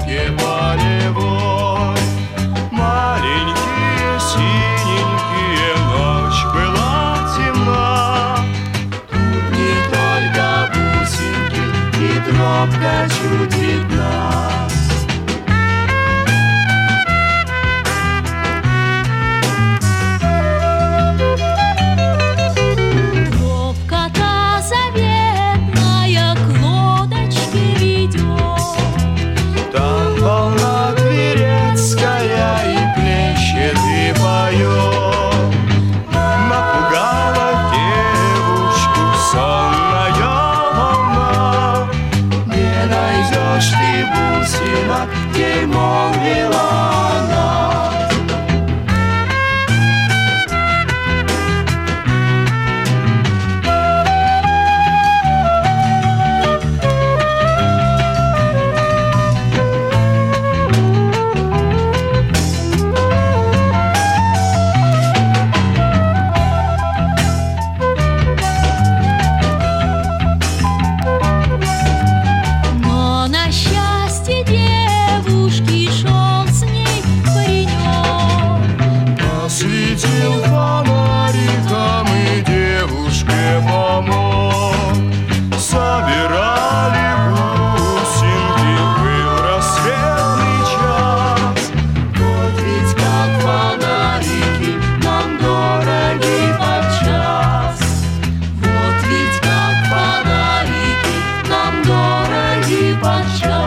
дорожке полевой. Маленькие, синенькие, ночь была темна. Тут не только бусинки, и тропка чуть видна. Ей молвила она. Но на счастье девушки шел с ней паренек. Осветил фонариком и девушке помог. Собирали бусинки, был рассветный час. Вот ведь как фонарики нам дороги подчас. Вот ведь как фонарики нам дороги подчас.